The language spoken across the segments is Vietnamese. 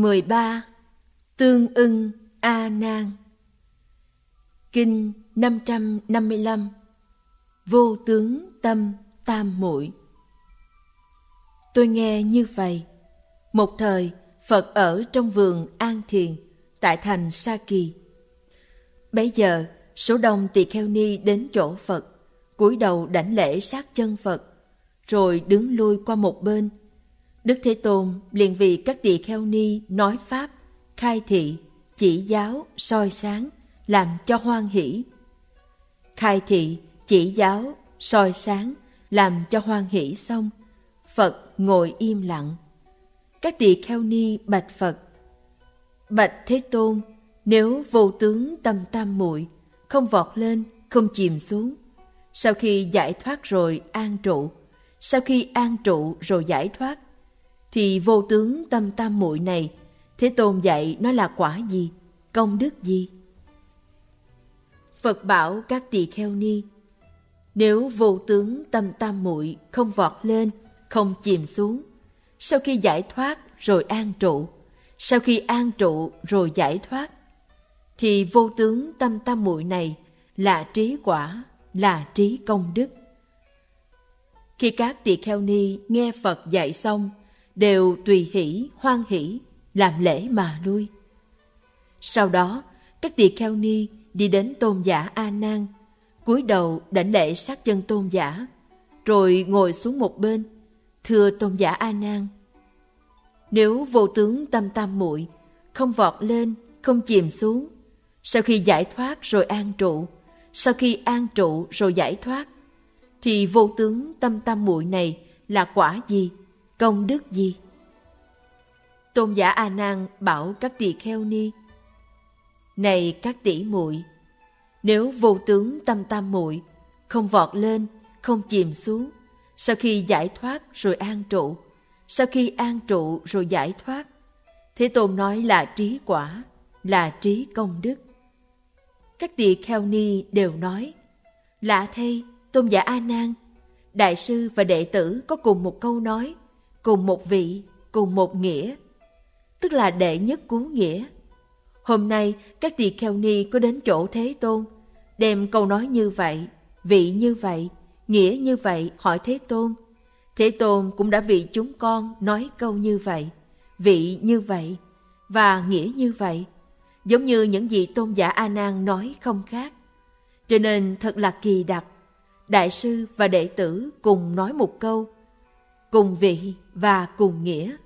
13. Tương ưng A Nan. Kinh 555. Vô tướng tâm tam muội. Tôi nghe như vậy. Một thời, Phật ở trong vườn An Thiền, tại thành Sa Kỳ. Bấy giờ, số đông tỳ kheo ni đến chỗ Phật, cúi đầu đảnh lễ sát chân Phật, rồi đứng lui qua một bên. Đức Thế Tôn liền vì các tỳ kheo ni nói pháp, khai thị, chỉ giáo, soi sáng, làm cho hoan hỷ. Khai thị, chỉ giáo, soi sáng, làm cho hoan hỷ xong, Phật ngồi im lặng. Các tỳ kheo ni bạch Phật: Bạch Thế Tôn, nếu vô tướng tâm tam muội không vọt lên, không chìm xuống, sau khi giải thoát rồi an trụ, sau khi an trụ rồi giải thoát, thì vô tướng tâm tam muội này, Thế Tôn dạy nó là quả gì, công đức gì? Phật bảo các tỳ kheo ni: Nếu vô tướng tâm tam muội không vọt lên, không chìm xuống, sau khi giải thoát rồi an trụ, sau khi an trụ rồi giải thoát, thì vô tướng tâm tam muội này là trí quả, là trí công đức. Khi các tỳ kheo ni nghe Phật dạy xong, đều tùy hỷ, hoan hỷ, làm lễ mà lui. Sau đó, các tỳ kheo ni đi đến tôn giả A Nan, cúi đầu đảnh lễ sát chân tôn giả, rồi ngồi xuống một bên. Thưa tôn giả A Nan, nếu vô tướng tâm tam muội không vọt lên, không chìm xuống, sau khi giải thoát rồi an trụ, sau khi an trụ rồi giải thoát, thì vô tướng tâm tam muội này là quả gì, công đức gì? Tôn giả A Nan bảo các tỳ kheo ni: Này các tỷ muội, nếu vô tướng tâm tam muội không vọt lên, không chìm xuống, sau khi giải thoát rồi an trụ, sau khi an trụ rồi giải thoát, Thế Tôn nói là trí quả, là trí công đức. Các tỳ kheo ni đều nói: Lạ thay, tôn giả A Nan, đại sư và đệ tử có cùng một câu nói, cùng một vị, cùng một nghĩa, tức là đệ nhất cứu nghĩa. Hôm nay các tỳ kheo ni có đến chỗ Thế Tôn, đem câu nói như vậy, vị như vậy, nghĩa như vậy hỏi Thế Tôn. Thế Tôn cũng đã vì chúng con nói câu như vậy, vị như vậy và nghĩa như vậy, giống như những gì tôn giả A Nan nói không khác. Cho nên thật là kỳ đặc, đại sư và đệ tử cùng nói một câu, cùng vị và cùng nghĩa.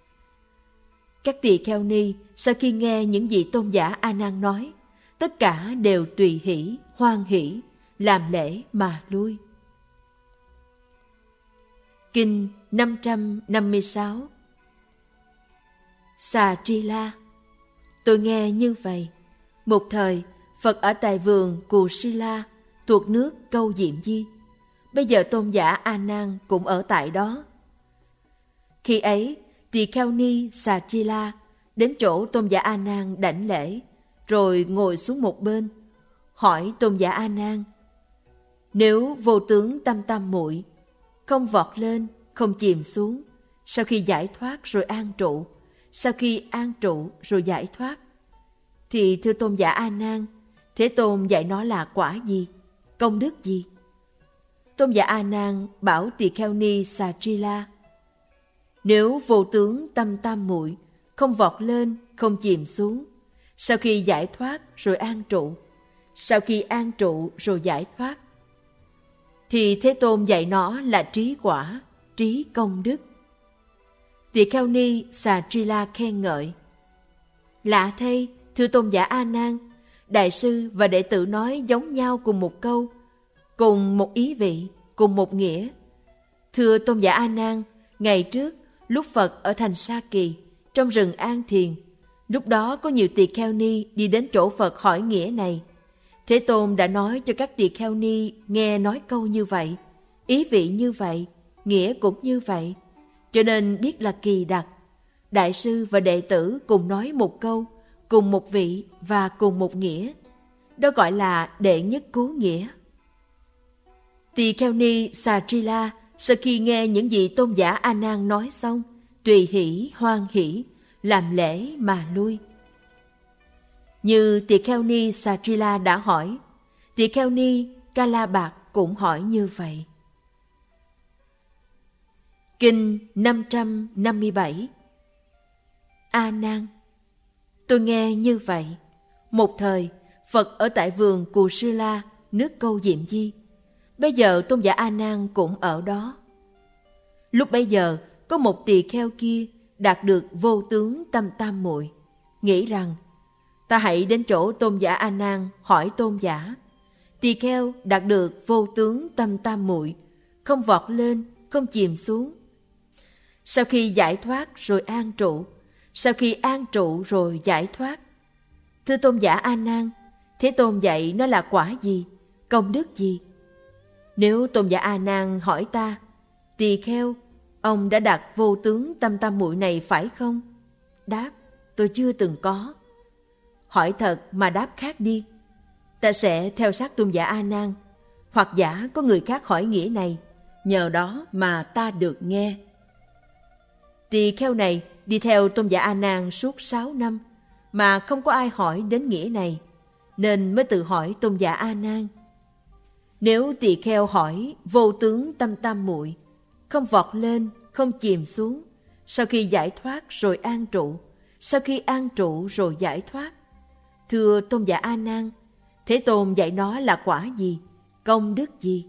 Các tỳ kheo ni sau khi nghe những gì tôn giả A Nan nói, tất cả đều tùy hỷ, hoan hỷ, làm lễ mà lui. Kinh 556. Xà Tri La. Tôi nghe như vậy. Một thời, Phật ở tại vườn Cù Sư La, thuộc nước Câu Diệm Di. Bây giờ tôn giả A Nan cũng ở tại đó. Khi ấy, tỳ kheo ni Xà Tri La đến chỗ tôn giả A Nan đảnh lễ, rồi ngồi xuống một bên, hỏi tôn giả A Nan: Nếu vô tướng tâm tam muội không vọt lên, không chìm xuống, sau khi giải thoát rồi an trụ, sau khi an trụ rồi giải thoát, thì thưa tôn giả A Nan, Thế Tôn dạy nó là quả gì, công đức gì? Tôn giả A Nan bảo tỳ kheo ni Xà Tri La: Nếu vô tướng tâm tam muội không vọt lên, không chìm xuống, sau khi giải thoát rồi an trụ, sau khi an trụ rồi giải thoát, thì Thế Tôn dạy nó là trí quả, trí công đức. Tỳ kheo ni Xà Tri La khen ngợi: Lạ thay, thưa tôn giả A Nan, đại sư và đệ tử nói giống nhau cùng một câu, cùng một ý vị, cùng một nghĩa. Thưa tôn giả A Nan, ngày trước lúc Phật ở thành Sa Kỳ, trong rừng An Thiền, lúc đó có nhiều tỳ kheo ni đi đến chỗ Phật hỏi nghĩa này. Thế Tôn đã nói cho các tỳ kheo ni nghe nói câu như vậy, ý vị như vậy, nghĩa cũng như vậy, cho nên biết là kỳ đặc. Đại sư và đệ tử cùng nói một câu, cùng một vị và cùng một nghĩa, đó gọi là đệ nhất cứu nghĩa. Tỳ kheo ni Xà Tri La sau khi nghe những gì tôn giả A Nan nói xong, tùy hỷ, hoan hỷ, làm lễ mà lui. Như Tỳ Kheo Ni Sajila đã hỏi, Tỳ Kheo Ni Kalabạc cũng hỏi như vậy. Kinh 557. A Nan, tôi nghe như vậy. Một thời, Phật ở tại vườn Cù Sư La, nước Câu Diệm Di. Bây giờ tôn giả A Nan cũng ở đó. Lúc bấy giờ, có một tỳ kheo kia đạt được vô tướng tâm tam muội, nghĩ rằng ta hãy đến chỗ tôn giả A Nan hỏi tôn giả. Tỳ kheo đạt được vô tướng tâm tam muội, không vọt lên, không chìm xuống. Sau khi giải thoát rồi an trụ, sau khi an trụ rồi giải thoát. Thưa tôn giả A Nan, Thế Tôn dạy nó là quả gì, công đức gì? Nếu tôn giả A Nan hỏi ta, tỳ kheo, ông đã đạt vô tướng tâm tam muội này phải không? Đáp, tôi chưa từng có. Hỏi thật mà đáp khác đi. Ta sẽ theo sát tôn giả A Nan, hoặc giả có người khác hỏi nghĩa này, nhờ đó mà ta được nghe. Tỳ kheo này đi theo tôn giả A Nan suốt 6 năm mà không có ai hỏi đến nghĩa này, nên mới tự hỏi tôn giả A Nan. Nếu tỳ kheo hỏi vô tướng tâm tam muội, không vọt lên, không chìm xuống, sau khi giải thoát rồi an trụ, sau khi an trụ rồi giải thoát. Thưa tôn giả A Nan, Thế Tôn dạy nó là quả gì, công đức gì?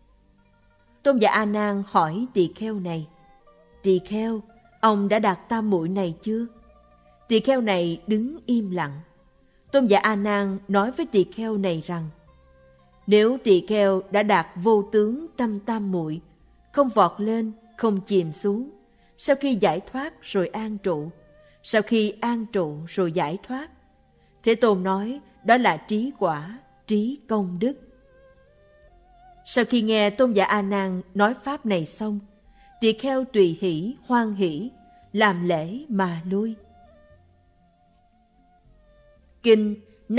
Tôn giả A Nan hỏi tỳ kheo này, tỳ kheo, ông đã đạt tam muội này chưa? Tỳ kheo này đứng im lặng. Tôn giả A Nan nói với tỳ kheo này rằng, nếu tỳ kheo đã đạt vô tướng tâm tam muội, không vọt lên, không chìm xuống, sau khi giải thoát rồi an trụ, sau khi an trụ rồi giải thoát, Thế Tôn nói đó là trí quả, trí công đức. Sau khi nghe tôn giả A Nan nói pháp này xong, tỳ kheo tùy hỷ, hoan hỷ, làm lễ mà lui. Kinh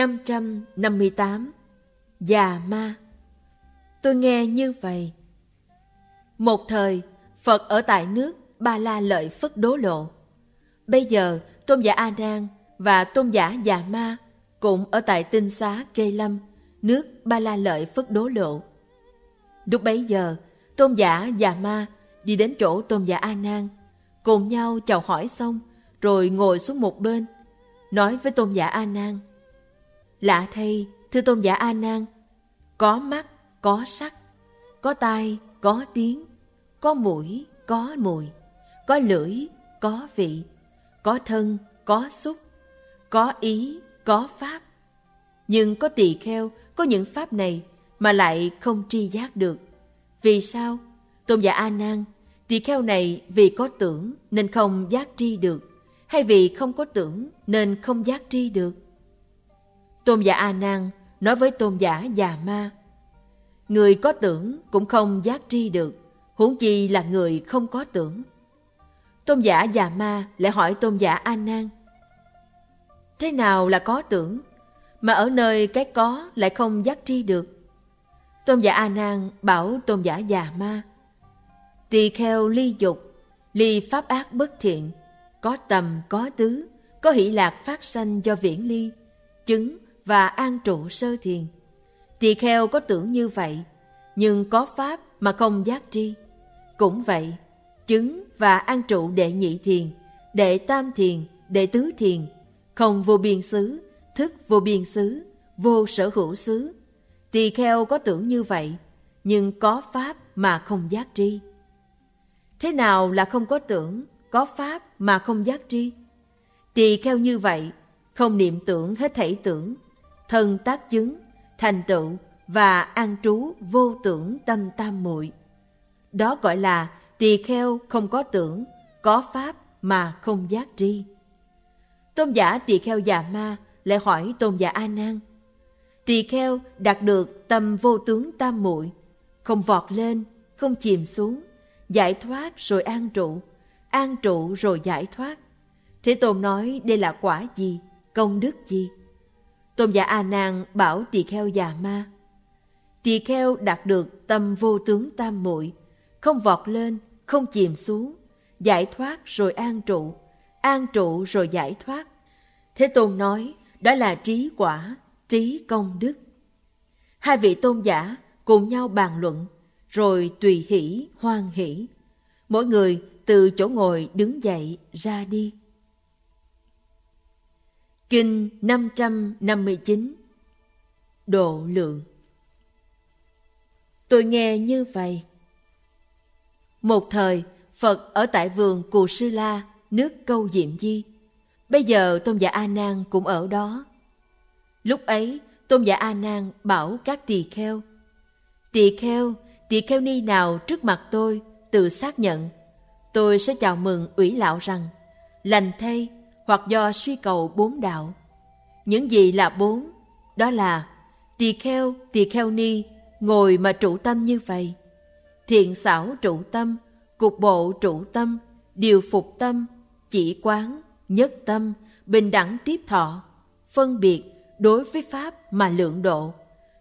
558. Già Ma. Tôi nghe như vậy. Một thời, Phật ở tại nước Ba La Lợi Phất Đố Lộ. Bây giờ, tôn giả A Nan và tôn giả Già Ma cũng ở tại tinh xá Kê Lâm, nước Ba La Lợi Phất Đố Lộ. Lúc bấy giờ, tôn giả Già Ma đi đến chỗ tôn giả A Nan, cùng nhau chào hỏi xong, rồi ngồi xuống một bên, nói với tôn giả A Nan: Lạ thay, thưa tôn giả A Nan, có mắt, có sắc, có tai, có tiếng, có mũi, có mùi, có lưỡi, có vị, có thân, có xúc, có ý, có pháp. Nhưng có tỳ kheo có những pháp này mà lại không tri giác được. Vì sao? Tôn giả A Nan, tỳ kheo này vì có tưởng nên không giác tri được, hay vì không có tưởng nên không giác tri được? Tôn giả A Nan nói với tôn giả Già Ma: người có tưởng cũng không giác tri được, huống chi là người không có tưởng. Tôn giả Già Ma lại hỏi tôn giả A Nan: thế nào là có tưởng, mà ở nơi cái có lại không giác tri được? Tôn giả A Nan bảo tôn giả Già Ma: tỳ kheo ly dục, ly pháp ác bất thiện, có tầm, có tứ, có hỷ lạc phát sanh do viễn ly, chứng và an trụ sơ thiền. Tỳ kheo có tưởng như vậy, nhưng có pháp mà không giác tri. Cũng vậy, chứng và an trụ đệ nhị thiền, đệ tam thiền, đệ tứ thiền, không vô biên xứ, thức vô biên xứ, vô sở hữu xứ. Tỳ kheo có tưởng như vậy, nhưng có pháp mà không giác tri. Thế nào là không có tưởng, có pháp mà không giác tri? Tỳ kheo như vậy, không niệm tưởng hết thảy tưởng, thân tác chứng, thành tựu và an trú vô tưởng tâm tam muội. Đó gọi là tỳ kheo không có tưởng, có pháp mà không giác tri. Tôn giả tỳ kheo Già Ma lại hỏi tôn giả A Nan: tỳ kheo đạt được tâm vô tướng tam muội, không vọt lên, không chìm xuống, giải thoát rồi an trụ rồi giải thoát. Thế Tôn nói đây là quả gì, công đức gì? Tôn giả A Nan bảo tỳ kheo Già Ma: tỳ kheo đạt được tâm vô tướng tam muội, không vọt lên, không chìm xuống, giải thoát rồi an trụ rồi giải thoát. Thế Tôn nói đó là trí quả, trí công đức. Hai vị tôn giả cùng nhau bàn luận, rồi tùy hỷ hoan hỷ. Mỗi người từ chỗ ngồi đứng dậy ra đi. Kinh 559 Độ lượng. Tôi nghe như vậy. Một thời, Phật ở tại vườn Cù Sư La, nước Câu Diệm Di. Bây giờ Tôn giả A Nan cũng ở đó. Lúc ấy, Tôn giả A Nan bảo các tỳ kheo: tỳ kheo ni nào trước mặt tôi tự xác nhận, tôi sẽ chào mừng ủy lão rằng: lành thay, hoặc do suy cầu 4 đạo. Những gì là 4? Đó là tỳ kheo ni ngồi mà trụ tâm như vậy, thiện xảo trụ tâm, cục bộ trụ tâm, điều phục tâm, chỉ quán, nhất tâm, bình đẳng tiếp thọ, phân biệt đối với pháp mà lượng độ,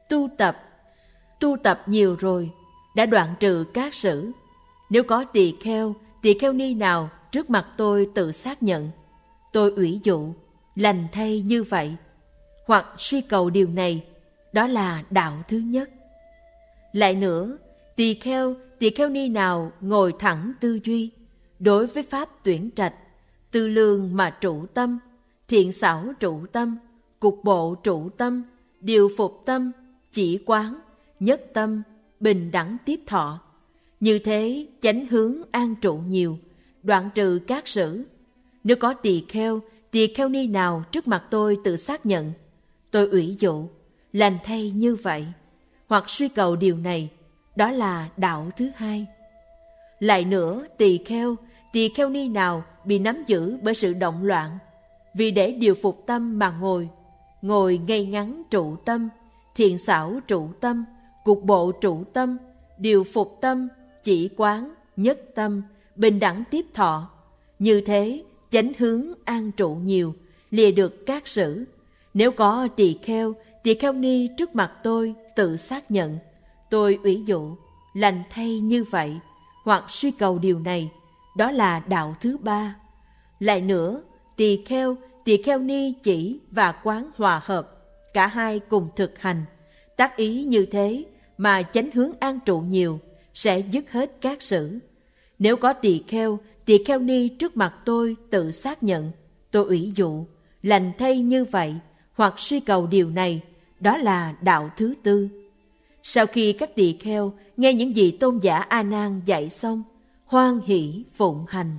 tu tập nhiều rồi, đã đoạn trừ các sử. Nếu có tỳ kheo ni nào trước mặt tôi tự xác nhận, tôi ủy dụ, lành thay như vậy, hoặc suy cầu điều này, đó là đạo thứ nhất. Lại nữa, tỳ kheo ni nào ngồi thẳng tư duy, đối với pháp tuyển trạch, tư lương mà trụ tâm, thiện xảo trụ tâm, cục bộ trụ tâm, điều phục tâm, chỉ quán, nhất tâm, bình đẳng tiếp thọ. Như thế chánh hướng an trụ nhiều, đoạn trừ các sử. Nếu có tỳ kheo ni nào trước mặt tôi tự xác nhận, tôi ủy dụ, lành thay như vậy, hoặc suy cầu điều này, đó là đạo thứ hai. Lại nữa, tỳ kheo ni nào bị nắm giữ bởi sự động loạn, vì để điều phục tâm mà ngồi ngay ngắn trụ tâm, thiện xảo trụ tâm, cục bộ trụ tâm, điều phục tâm, chỉ quán, nhất tâm, bình đẳng tiếp thọ. Như thế chánh hướng an trụ nhiều, lìa được các sử. Nếu có tỳ kheo ni trước mặt tôi tự xác nhận, tôi ủy dụ, lành thay như vậy, hoặc suy cầu điều này, đó là đạo thứ ba. Lại nữa, tỳ kheo ni chỉ và quán hòa hợp, cả hai cùng thực hành, tác ý như thế mà chánh hướng an trụ nhiều, sẽ dứt hết các sử. Nếu có tỳ kheo ni trước mặt tôi tự xác nhận, tôi ủy dụ, lành thay như vậy, hoặc suy cầu điều này, đó là đạo thứ tư. Sau khi các tỳ kheo nghe những gì tôn giả A Nan dạy xong, hoan hỷ phụng hành.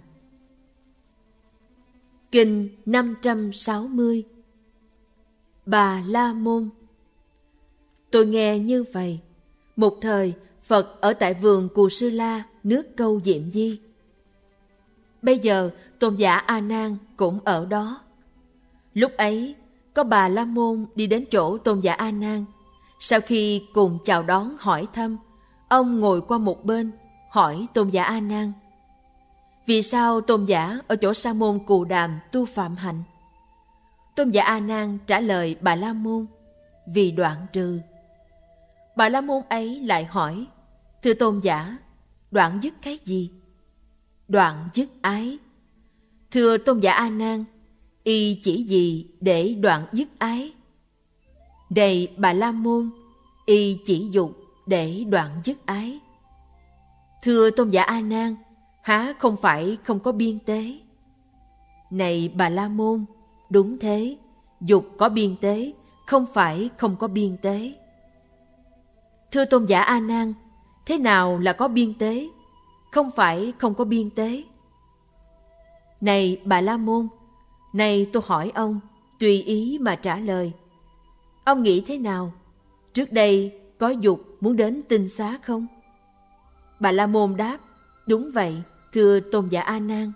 Kinh 560 Bà La Môn. Tôi nghe như vậy. Một thời, Phật ở tại vườn Cù Sư La, nước Câu Diệm Di. Bây giờ, tôn giả A Nan cũng ở đó. Lúc ấy, có Bà La Môn đi đến chỗ tôn giả A Nan. Sau khi cùng chào đón hỏi thăm, ông ngồi qua một bên, hỏi tôn giả A Nan: vì sao tôn giả ở chỗ Sa môn Cù Đàm tu phạm hạnh? Tôn giả A Nan trả lời Bà La Môn: vì đoạn trừ. Bà La Môn ấy lại hỏi: thưa tôn giả, đoạn dứt cái gì? Đoạn dứt ái. Thưa tôn giả A Nan, y chỉ gì để đoạn dứt ái? Này Bà La Môn, y chỉ dục để đoạn dứt ái. Thưa tôn giả A Nan, há không phải không có biên tế? Này Bà La Môn, đúng thế, dục có biên tế, không phải không có biên tế. Thưa tôn giả A Nan, thế nào là có biên tế? Không phải không có biên tế. Này Bà La Môn, này tôi hỏi ông, tùy ý mà trả lời. Ông nghĩ thế nào? Trước đây có dục muốn đến tinh xá không? Bà La Môn đáp: đúng vậy, thưa tôn giả A Nan.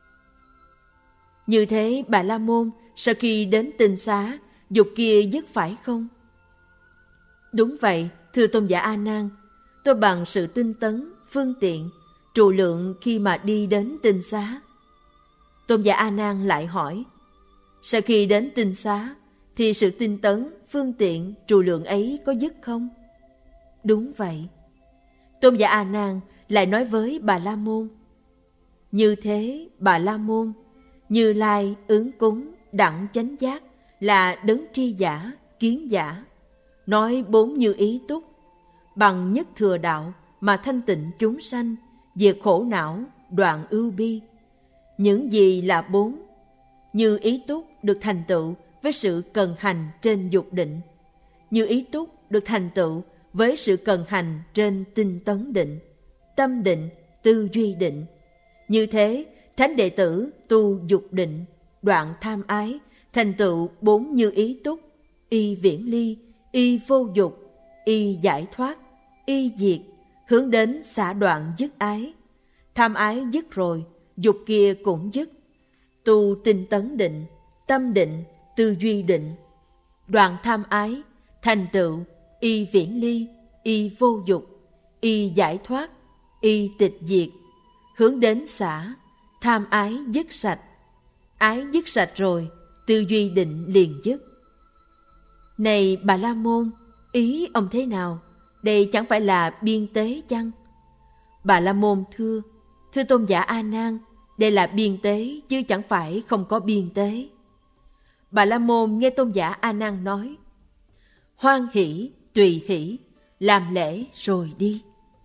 Như thế Bà La Môn, sau khi đến tinh xá, dục kia dứt phải không? Đúng vậy, thưa tôn giả A Nan. Tôi bằng sự tinh tấn, phương tiện, trụ lượng khi mà đi đến tinh xá. Tôn giả A Nan lại hỏi: sau khi đến tinh xá thì sự tinh tấn, phương tiện, trụ lượng ấy có dứt không? Đúng vậy. Tôn giả A Nan lại nói với Bà La Môn: như thế Bà La Môn, Như Lai ứng cúng đẳng chánh giác là đấng tri giả, kiến giả, nói 4 như ý túc, bằng nhất thừa đạo mà thanh tịnh chúng sanh, diệt khổ não, đoạn ưu bi. Những gì là 4? Như ý túc được thành tựu với sự cần hành trên dục định. Như ý túc được thành tựu với sự cần hành trên tinh tấn định, tâm định, tư duy định. Như thế, thánh đệ tử tu dục định, đoạn tham ái, thành tựu 4 như ý túc, y viễn ly, y vô dục, y giải thoát, y diệt, hướng đến xả đoạn dứt ái. Tham ái dứt rồi, dục kia cũng dứt. Tu tinh tấn định, tâm định, tư duy định, đoạn tham ái, thành tựu y viễn ly, y vô dục, y giải thoát, y tịch diệt, hướng đến xả, tham ái dứt sạch. Ái dứt sạch rồi, tư duy định liền dứt. Này Bà La Môn, ý ông thế nào? Đây chẳng phải là biên tế chăng? Bà La Môn thưa Tôn giả A Nan, đây là biên tế chứ chẳng phải không có biên tế. Bà La Môn nghe Tôn giả A Nan nói, hoan hỷ, tùy hỷ, làm lễ rồi đi.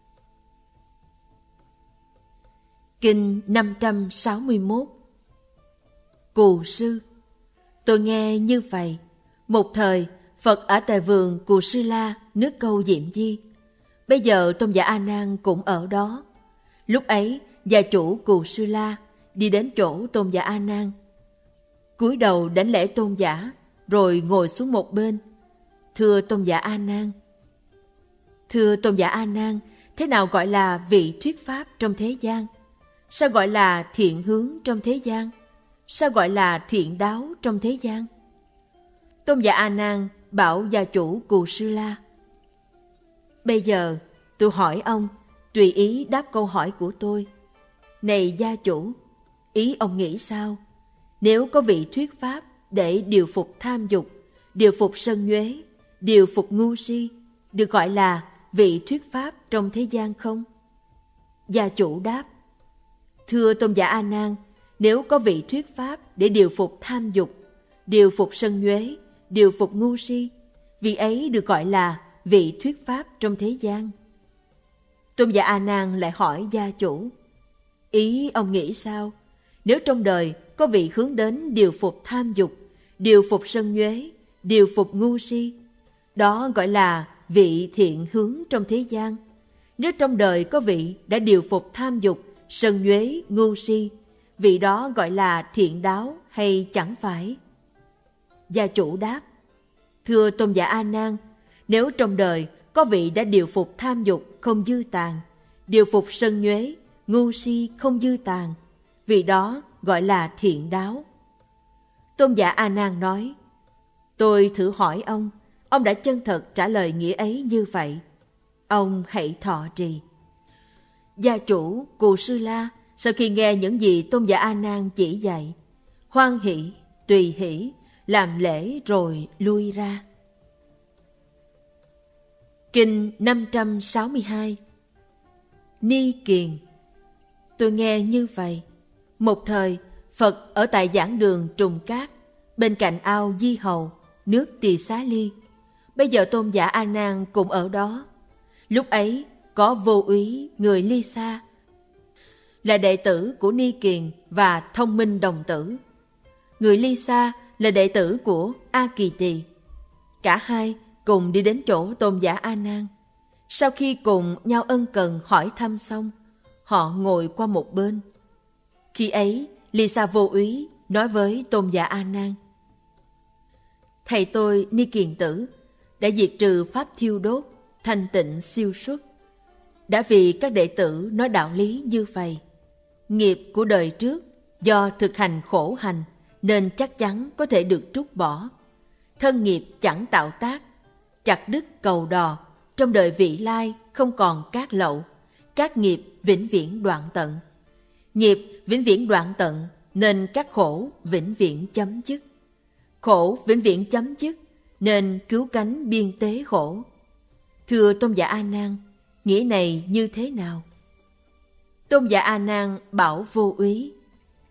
Kinh 561. Cù sư. Tôi nghe như vậy. Một thời, Phật ở tại vườn Cù Sư La, nước Câu Diệm Di. Bây giờ Tôn giả A Nan cũng ở đó. Lúc ấy, gia chủ Cù Sư La đi đến chỗ Tôn giả A Nan, cúi đầu đảnh lễ tôn giả, rồi ngồi xuống một bên. Thưa Tôn giả A Nan, thế nào gọi là vị thuyết pháp trong thế gian? Sao gọi là thiện hướng trong thế gian? Sao gọi là thiện đáo trong thế gian? Tôn giả A Nan bảo gia chủ Cù Sư La, bây giờ tôi hỏi ông, tùy ý đáp câu hỏi của tôi. Này gia chủ, ý ông nghĩ sao? Nếu có vị thuyết pháp để điều phục tham dục, điều phục sân nhuế, điều phục ngu si, được gọi là vị thuyết pháp trong thế gian không? Gia chủ đáp, thưa Tôn giả A Nan, nếu có vị thuyết pháp để điều phục tham dục, điều phục sân nhuế, điều phục ngu si, vị ấy được gọi là vị thuyết pháp trong thế gian. Tôn giả A Nan lại hỏi gia chủ, ý ông nghĩ sao? Nếu trong đời có vị hướng đến điều phục tham dục, điều phục sân nhuế, điều phục ngu si, đó gọi là vị thiện hướng trong thế gian. Nếu trong đời có vị đã điều phục tham dục, sân nhuế, ngu si, vị đó gọi là thiện đáo hay chẳng phải? Gia chủ đáp, thưa Tôn giả A Nan, nếu trong đời có vị đã điều phục tham dục không dư tàn, điều phục sân nhuế, ngu si không dư tàn, vị đó gọi là thiện đáo. Tôn giả A Nan nói, tôi thử hỏi ông đã chân thật trả lời nghĩa ấy như vậy, ông hãy thọ trì. Gia chủ Cù Sư La sau khi nghe những gì Tôn giả A Nan chỉ dạy, hoan hỷ, tùy hỷ, làm lễ rồi lui ra. Kinh 562. Ni Kiền. Tôi nghe như vậy. Một thời, Phật ở tại giảng đường Trùng Cát, bên cạnh ao Di Hầu, nước Tỳ Xá Ly. Bây giờ Tôn giả A Nan cũng ở đó. Lúc ấy có Vô Úy người Ly Sa, là đệ tử của Ni Kiền và Thông Minh đồng tử. Người Ly Sa là đệ tử của A Kỳ Tỳ. Cả hai cùng đi đến chỗ Tôn giả A Nan. Sau khi cùng nhau ân cần hỏi thăm xong, họ ngồi qua một bên. Khi ấy, Ly Sa Vô Úy nói với Tôn giả A Nan, thầy tôi Ni Kiền tử đã diệt trừ pháp thiêu đốt, thanh tịnh siêu xuất. Đã vì các đệ tử nói đạo lý như vậy, nghiệp của đời trước do thực hành khổ hành nên chắc chắn có thể được trút bỏ. Thân nghiệp chẳng tạo tác, chặt đứt cầu đò, trong đời vị lai không còn cát lậu, các nghiệp vĩnh viễn đoạn tận. Nghiệp vĩnh viễn đoạn tận nên các khổ vĩnh viễn chấm dứt. Khổ vĩnh viễn chấm dứt nên cứu cánh biên tế khổ. Thưa Tôn giả A Nan, nghĩa này như thế nào? Tôn giả A Nan bảo Vô Úy,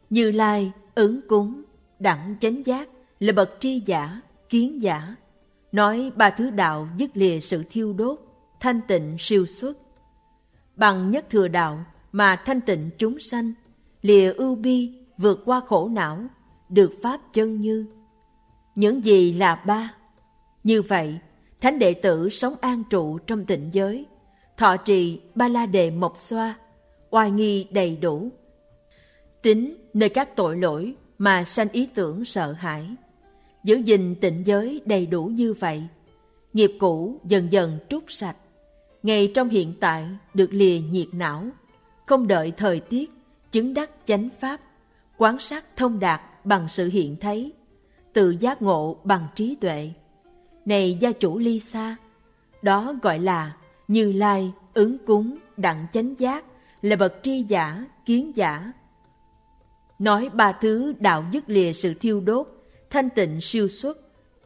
Như Lai ứng cúng đẳng chánh giác là bậc tri giả, kiến giả, nói ba thứ đạo dứt lìa sự thiêu đốt, thanh tịnh siêu xuất. Bằng nhất thừa đạo mà thanh tịnh chúng sanh, lìa ưu bi, vượt qua khổ não, được pháp chân như. Những gì là ba? Như vậy, thánh đệ tử sống an trụ trong tịnh giới, thọ trì ba la đề mộc xoa, oai nghi đầy đủ, tín nơi các tội lỗi mà sanh ý tưởng sợ hãi, giữ gìn tịnh giới đầy đủ như vậy, nghiệp cũ dần dần trút sạch, ngay trong hiện tại được lìa nhiệt não, không đợi thời tiết, chứng đắc chánh pháp, quán sát thông đạt bằng sự hiện thấy, tự giác ngộ bằng trí tuệ. Này gia chủ ly xa, đó gọi là Như Lai ứng cúng đẳng chánh giác là bậc tri giả, kiến giả, nói ba thứ đạo dứt lìa sự thiêu đốt, thanh tịnh siêu xuất.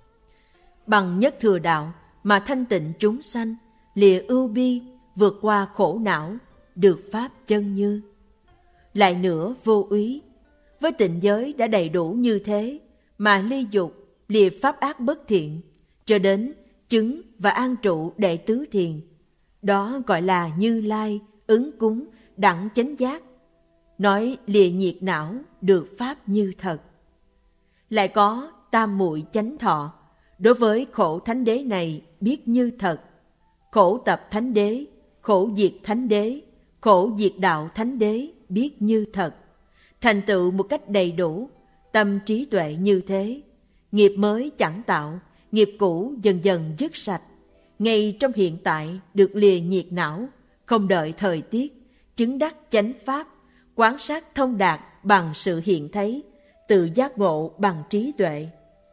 Bằng nhất thừa đạo mà thanh tịnh chúng sanh, lìa ưu bi, vượt qua khổ não, được pháp chân như. Lại nữa vô úy, với tịnh giới đã đầy đủ như thế, mà ly dục, lìa pháp ác bất thiện, cho đến chứng và an trụ đệ tứ thiền, đó gọi là Như Lai ứng cúng đẳng chánh giác, nói lìa nhiệt não, được pháp như thật. Lại có tam muội chánh thọ, đối với khổ thánh đế này biết như thật, khổ tập thánh đế, khổ diệt thánh đế, khổ diệt đạo thánh đế biết như thật, thành tựu một cách đầy đủ, tâm trí tuệ như thế, nghiệp mới chẳng tạo, nghiệp cũ dần dần dứt sạch, ngay trong hiện tại được lìa nhiệt não, không đợi thời tiết, chứng đắc chánh pháp, quán sát thông đạt bằng sự hiện thấy, tự giác ngộ bằng trí tuệ.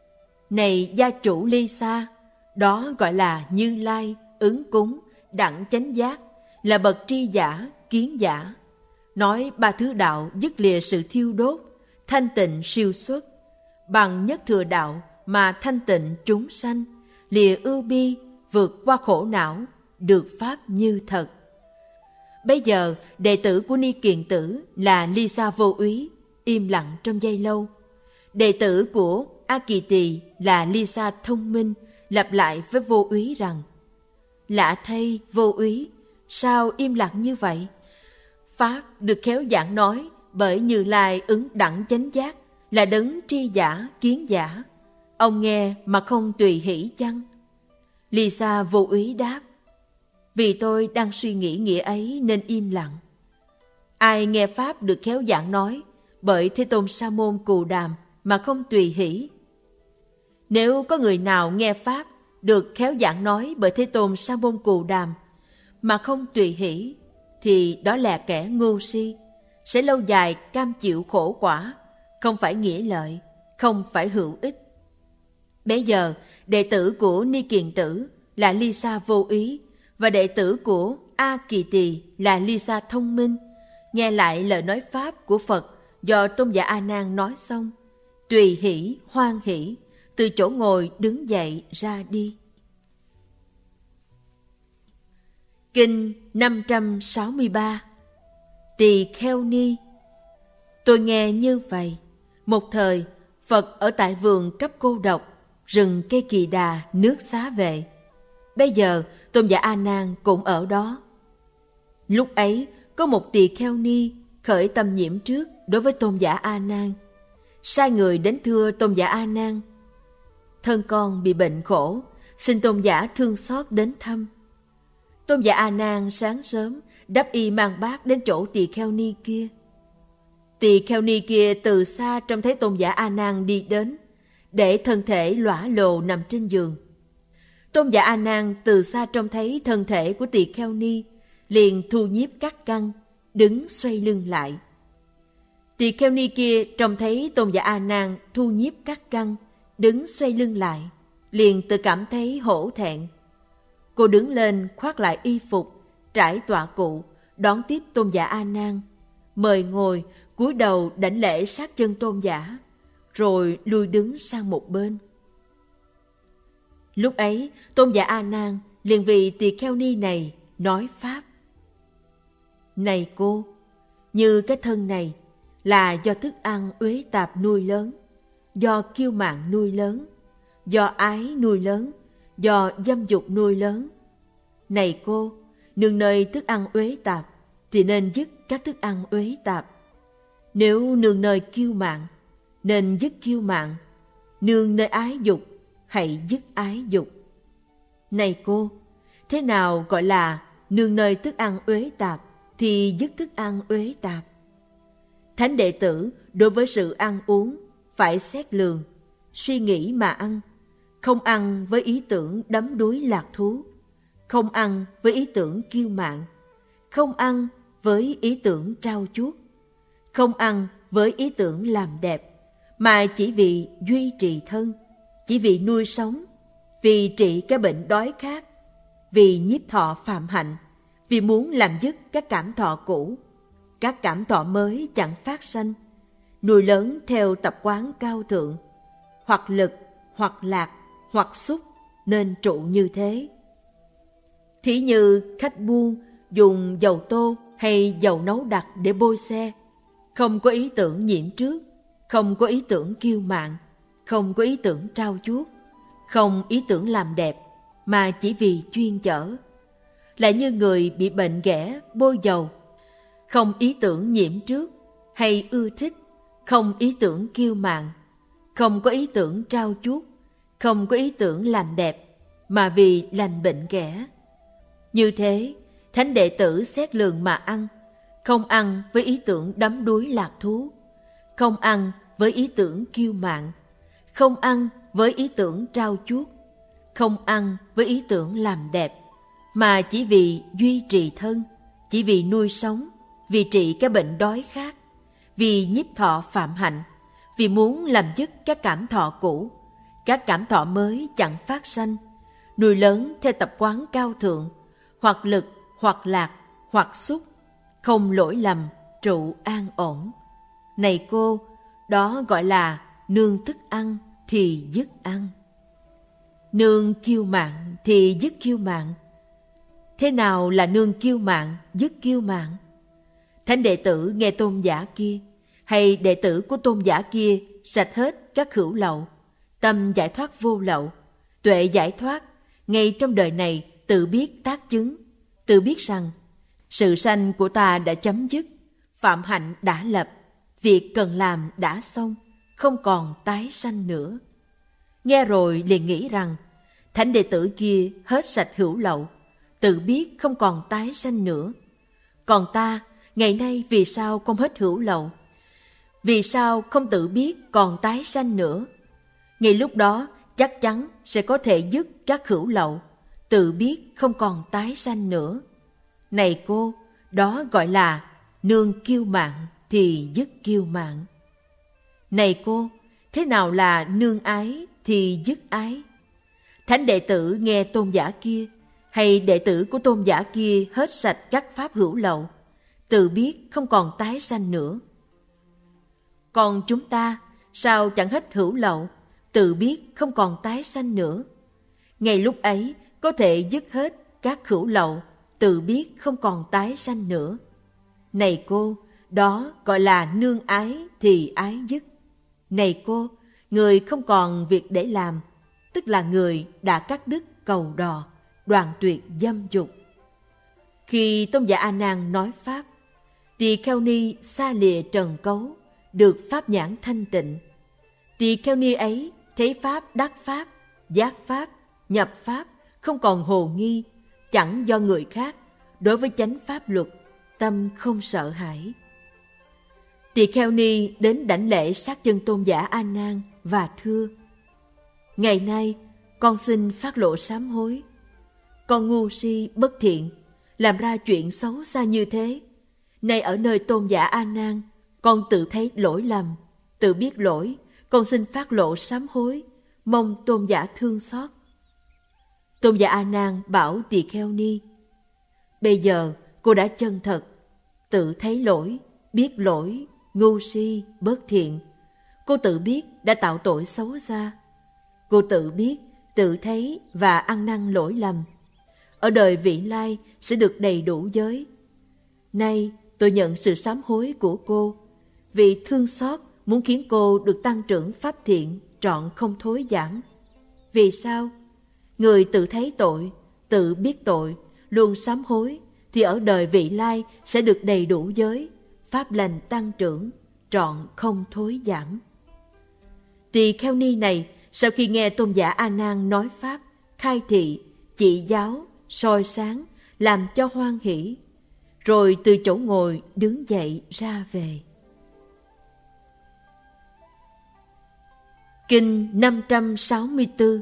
Này gia chủ ly xa, đó gọi là Như Lai ứng cúng đẳng chánh giác là bậc tri giả, kiến giả, nói ba thứ đạo dứt lìa sự thiêu đốt, thanh tịnh siêu xuất. Bằng nhất thừa đạo mà thanh tịnh chúng sanh, lìa ưu bi, vượt qua khổ não, được pháp như thật. Bây giờ đệ tử của Ni Kiền Tử là Ly Sa Vô Úy im lặng trong giây lâu. Đệ tử của A Kỳ Tỳ là Ly Sa Thông Minh lặp lại với Vô Úy rằng: lạ thay Vô Úy, sao im lặng như vậy? Pháp được khéo giảng nói bởi Như Lai ứng đẳng chánh giác là đấng tri giả, kiến giả. Ông nghe mà không tùy hỷ chăng? Ly Sa Vô Úy đáp: vì tôi đang suy nghĩ nghĩa ấy nên im lặng. Ai nghe Pháp được khéo giảng nói bởi Thế Tôn Sa Môn Cù Đàm mà không tùy hỷ? Nếu có người nào nghe Pháp được khéo giảng nói bởi Thế Tôn Sa Môn Cù Đàm mà không tùy hỷ, thì đó là kẻ ngu si, sẽ lâu dài cam chịu khổ quả, không phải nghĩa lợi, không phải hữu ích. Bây giờ, đệ tử của Ni Kiền Tử là Ly Sa Vô Úy và đệ tử của A Kỳ Tỳ là Ly Sa Thông Minh nghe lại lời nói Pháp của Phật do Tôn giả A Nan nói xong, tùy hỷ, hoan hỷ, từ chỗ ngồi đứng dậy ra đi. Kinh 563. Tỳ Kheo Ni. Tôi nghe như vậy. Một thời, Phật ở tại vườn cấp cô độc, rừng cây kỳ đà, nước xá vệ. Bây giờ, Tôn giả A Nan cũng ở đó. Lúc ấy, có một tỳ kheo ni khởi tâm nhiễm trước đối với Tôn giả A Nan, sai người đến thưa Tôn giả A Nan: thân con bị bệnh khổ, xin Tôn giả thương xót đến thăm. Tôn giả A Nan sáng sớm đắp y mang bát đến chỗ tỳ kheo ni kia. Tỳ kheo ni kia từ xa trông thấy Tôn giả A Nan đi đến, để thân thể lõa lồ nằm trên giường. Tôn giả A Nan từ xa trông thấy thân thể của tỳ kheo ni, liền thu nhiếp các căn, đứng xoay lưng lại. Tỳ kheo ni kia trông thấy Tôn giả A Nan thu nhiếp các căn, đứng xoay lưng lại, liền tự cảm thấy hổ thẹn. Cô đứng lên khoác lại y phục, trải tọa cụ, đón tiếp Tôn giả A Nan, mời ngồi, cúi đầu đảnh lễ sát chân Tôn giả, rồi lui đứng sang một bên. Lúc ấy, Tôn giả A Nan liền vì tỳ kheo ni này nói Pháp: này cô, như cái thân này là do thức ăn uế tạp nuôi lớn, do kiêu mạn nuôi lớn, do ái nuôi lớn, do dâm dục nuôi lớn. Này cô, nương nơi thức ăn uế tạp thì nên dứt các thức ăn uế tạp. Nếu nương nơi kiêu mạn, nên dứt kiêu mạn. Nương nơi ái dục, hãy dứt ái dục. Này cô, thế nào gọi là nương nơi thức ăn uế tạp thì dứt thức ăn uế tạp? Thánh đệ tử đối với sự ăn uống phải xét lường, suy nghĩ mà ăn, không ăn với ý tưởng đắm đuối lạc thú, không ăn với ý tưởng kiêu mạn, không ăn với ý tưởng trao chuốt, không ăn với ý tưởng làm đẹp, mà chỉ vì duy trì thân, chỉ vì nuôi sống, vì trị cái bệnh đói khát, vì nhiếp thọ phạm hạnh, vì muốn làm dứt các cảm thọ cũ, các cảm thọ mới chẳng phát sanh, nuôi lớn theo tập quán cao thượng, hoặc lực, hoặc lạc, hoặc xúc, nên trụ như thế. Thí như khách buôn dùng dầu tô hay dầu nấu đặc để bôi xe, không có ý tưởng nhiễm trước, không có ý tưởng kiêu mạn, không có ý tưởng trao chuốt, không ý tưởng làm đẹp, mà chỉ vì chuyên chở. Lại như người bị bệnh ghẻ bôi dầu, không ý tưởng nhiễm trước hay ưa thích, không ý tưởng kiêu mạn, không có ý tưởng trao chuốt, không có ý tưởng làm đẹp, mà vì lành bệnh ghẻ. Như thế, thánh đệ tử xét lường mà ăn, không ăn với ý tưởng đắm đuối lạc thú, không ăn với ý tưởng kiêu mạn, không ăn với ý tưởng trao chuốt, không ăn với ý tưởng làm đẹp, mà chỉ vì duy trì thân, chỉ vì nuôi sống, vì trị cái bệnh đói khát, vì nhiếp thọ phạm hạnh, vì muốn làm dứt các cảm thọ cũ, các cảm thọ mới chẳng phát sanh, nuôi lớn theo tập quán cao thượng, hoặc lực, hoặc lạc, hoặc xúc, không lỗi lầm, trụ an ổn. Này cô, đó gọi là nương thức ăn thì dứt ăn. Nương kiêu mạn thì dứt kiêu mạn. Thế nào là nương kiêu mạn, dứt kiêu mạn? Thánh đệ tử nghe tôn giả kia, hay đệ tử của tôn giả kia sạch hết các hữu lậu, tâm giải thoát vô lậu, tuệ giải thoát, ngay trong đời này tự biết tác chứng, tự biết rằng sự sanh của ta đã chấm dứt, phạm hạnh đã lập, việc cần làm đã xong, không còn tái sanh nữa. Nghe rồi liền nghĩ rằng thánh đệ tử kia hết sạch hữu lậu, tự biết không còn tái sanh nữa. Còn ta, ngày nay vì sao không hết hữu lậu? Vì sao không tự biết còn tái sanh nữa? Ngay lúc đó chắc chắn sẽ có thể dứt các hữu lậu, tự biết không còn tái sanh nữa. Này cô, đó gọi là nương kiêu mạn thì dứt kiêu mạn. Này cô, thế nào là nương ái thì dứt ái? Thánh đệ tử nghe tôn giả kia, hay đệ tử của tôn giả kia hết sạch các pháp hữu lậu, tự biết không còn tái sanh nữa. Còn chúng ta, sao chẳng hết hữu lậu, tự biết không còn tái sanh nữa? Ngay lúc ấy có thể dứt hết các hữu lậu, tự biết không còn tái sanh nữa. Này cô, đó gọi là nương ái thì ái dứt. Này cô, người không còn việc để làm, tức là người đã cắt đứt cầu đò, đoạn tuyệt dâm dục. Khi tôn giả A Nan nói pháp, Tỳ Kheo Ni xa lìa trần cấu, được pháp nhãn thanh tịnh. Tỳ Kheo Ni ấy thấy pháp đắc pháp, giác pháp, nhập pháp, không còn hồ nghi, chẳng do người khác, đối với chánh pháp luật, tâm không sợ hãi. Tỳ Kheo Ni đến đảnh lễ sát chân tôn giả A Nan và thưa: Ngày nay con xin phát lộ sám hối. Con ngu si bất thiện, làm ra chuyện xấu xa như thế. Nay ở nơi tôn giả A Nan, con tự thấy lỗi lầm, tự biết lỗi, con xin phát lộ sám hối, mong tôn giả thương xót. Tôn giả A Nan bảo Tỳ Kheo Ni: Bây giờ cô đã chân thật, tự thấy lỗi, biết lỗi, ngu si, bất thiện. Cô tự biết đã tạo tội xấu xa. Cô tự biết, tự thấy và ăn năn lỗi lầm. Ở đời vị lai sẽ được đầy đủ giới. Nay tôi nhận sự sám hối của cô. vì thương xót muốn khiến cô được tăng trưởng pháp thiện trọn không thối giảm. Vì sao? Người tự thấy tội, tự biết tội, luôn sám hối, thì ở đời vị lai sẽ được đầy đủ giới, pháp lành tăng trưởng, trọn không thối giảm. Tỳ kheo ni này sau khi nghe tôn giả A Nan nói pháp, khai thị, chỉ giáo, soi sáng, làm cho hoan hỷ, rồi từ chỗ ngồi đứng dậy ra về. Kinh 564.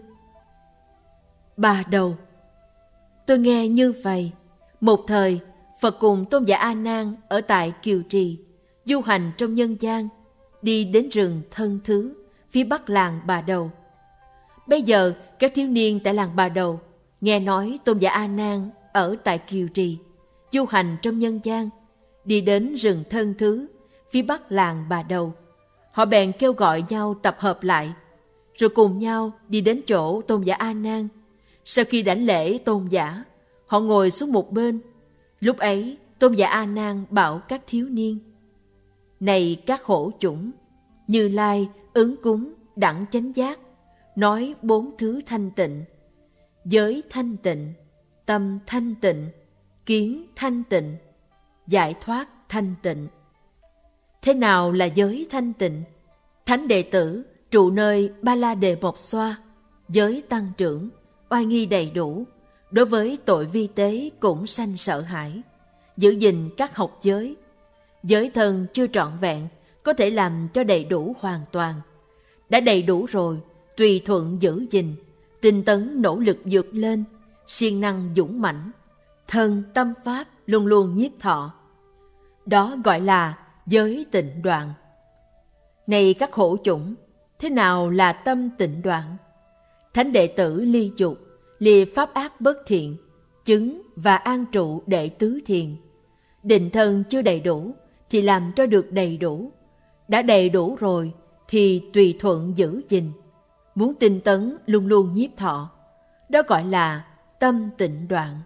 Bà Đầu. Tôi nghe như vậy. Một thời, Phật cùng tôn giả A Nan ở tại Kiều Trì, du hành trong nhân gian, đi đến rừng Thân Thứ, phía bắc làng Bà Đầu. Bây giờ, các thiếu niên tại làng Bà Đầu nghe nói tôn giả A Nan ở tại Kiều Trì, du hành trong nhân gian, đi đến rừng Thân Thứ, phía bắc làng Bà Đầu. Họ bèn kêu gọi nhau tập hợp lại, rồi cùng nhau đi đến chỗ tôn giả A Nan. Sau khi đảnh lễ tôn giả, họ ngồi xuống một bên. Lúc ấy, tôn giả A Nan bảo các thiếu niên: Này các hổ chủng, Như Lai ứng cúng đẳng chánh giác, nói 4 thứ thanh tịnh: giới thanh tịnh, tâm thanh tịnh, kiến thanh tịnh, giải thoát thanh tịnh. Thế nào là giới thanh tịnh? Thánh đệ tử trụ nơi Ba La Đề Mộc Xoa, giới tăng trưởng, oai nghi đầy đủ, đối với tội vi tế cũng sanh sợ hãi, giữ gìn các học giới. Giới thân chưa trọn vẹn, có thể làm cho đầy đủ hoàn toàn. Đã đầy đủ rồi, tùy thuận giữ gìn, tinh tấn nỗ lực vượt lên, siêng năng dũng mãnh, thân tâm pháp luôn luôn nhiếp thọ. Đó gọi là giới tịnh đoạn. Này các hổ chủng, thế nào là tâm tịnh đoạn? Thánh đệ tử ly dục, lìa pháp ác bất thiện, chứng và an trụ đệ tứ thiền. Định thân chưa đầy đủ thì làm cho được đầy đủ. Đã đầy đủ rồi thì tùy thuận giữ gìn. Muốn tinh tấn luôn luôn nhiếp thọ. Đó gọi là tâm tịnh đoạn.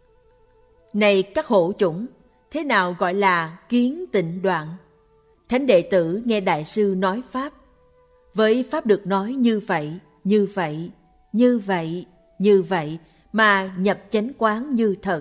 Này các hổ chủng, thế nào gọi là kiến tịnh đoạn? Thánh đệ tử nghe Đại sư nói pháp. Với pháp được nói như vậy, như vậy, như vậy, như vậy mà nhập chánh quán như thật.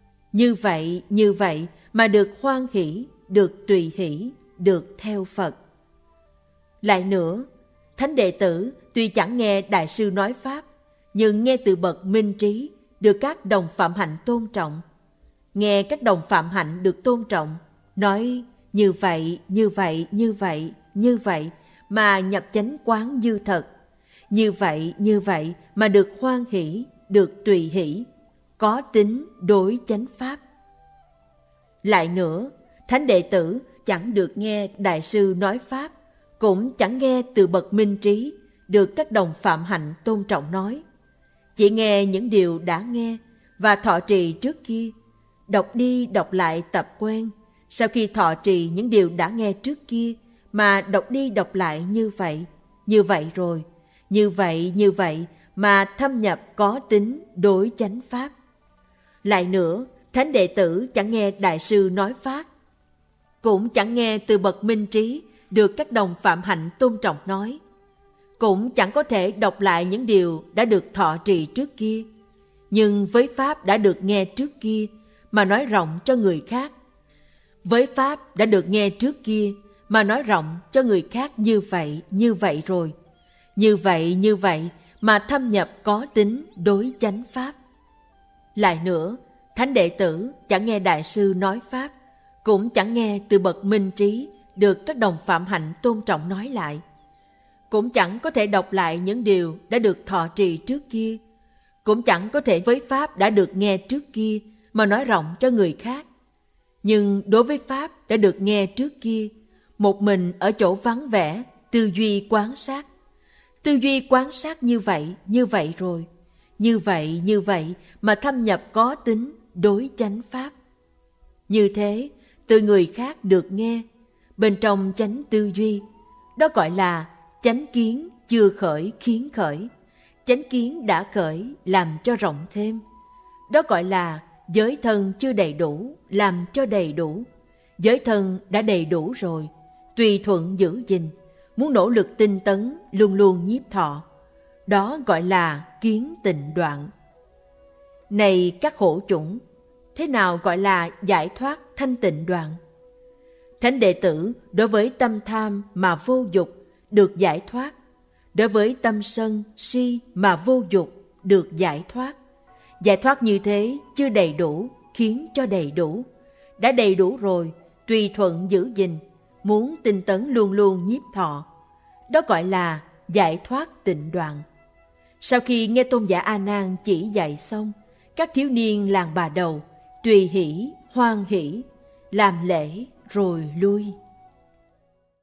Như vậy mà được hoan hỷ, được tùy hỷ, được theo Phật. Lại nữa, thánh đệ tử tuy chẳng nghe Đại sư nói pháp, nhưng nghe từ bậc minh trí, được các đồng phạm hạnh tôn trọng. Nghe các đồng phạm hạnh được tôn trọng, nói như vậy, như vậy, như vậy, như vậy mà nhập chánh quán như thật. Như vậy mà được hoan hỷ, được tùy hỷ, có tính đối chánh pháp. Lại nữa, thánh đệ tử chẳng được nghe Đại sư nói pháp, cũng chẳng nghe từ bậc minh trí, được các đồng phạm hạnh tôn trọng nói. Chỉ nghe những điều đã nghe và thọ trì trước kia, đọc đi đọc lại tập quen. Sau khi thọ trì những điều đã nghe trước kia mà đọc đi đọc lại như vậy rồi, như vậy mà thâm nhập có tính đối chánh pháp. Lại nữa, thánh đệ tử chẳng nghe Đại sư nói pháp, cũng chẳng nghe từ bậc minh trí, được các đồng phạm hạnh tôn trọng nói, cũng chẳng có thể đọc lại những điều đã được thọ trì trước kia, nhưng với pháp đã được nghe trước kia mà nói rộng cho người khác. Với pháp đã được nghe trước kia mà nói rộng cho người khác như vậy rồi, như vậy mà thâm nhập có tính đối chánh pháp. Lại nữa, thánh đệ tử chẳng nghe Đại sư nói pháp, cũng chẳng nghe từ bậc minh trí, được các đồng phạm hạnh tôn trọng nói lại, cũng chẳng có thể đọc lại những điều đã được thọ trì trước kia, cũng chẳng có thể với pháp đã được nghe trước kia mà nói rộng cho người khác. Nhưng đối với pháp đã được nghe trước kia, một mình ở chỗ vắng vẻ, tư duy quan sát. Tư duy quan sát như vậy rồi, như vậy mà thâm nhập có tính đối chánh pháp. Như thế, từ người khác được nghe, bên trong chánh tư duy, đó gọi là chánh kiến chưa khởi khiến khởi. Chánh kiến đã khởi làm cho rộng thêm. Đó gọi là giới thân chưa đầy đủ làm cho đầy đủ. Giới thân đã đầy đủ rồi, tùy thuận giữ gìn, muốn nỗ lực tinh tấn, luôn luôn nhiếp thọ. Đó gọi là kiến tịnh đoạn. Này các hổ chủng, thế nào gọi là giải thoát thanh tịnh đoạn? Thánh đệ tử đối với tâm tham mà vô dục được giải thoát, đối với tâm sân, si mà vô dục được giải thoát. Giải thoát như thế chưa đầy đủ, khiến cho đầy đủ. Đã đầy đủ rồi, tùy thuận giữ gìn, muốn tinh tấn luôn luôn nhiếp thọ. Đó gọi là giải thoát tịnh đoạn. Sau khi nghe tôn giả A Nan chỉ dạy xong, các thiếu niên làng Bà Đầu tùy hỷ, hoan hỷ, làm lễ rồi lui.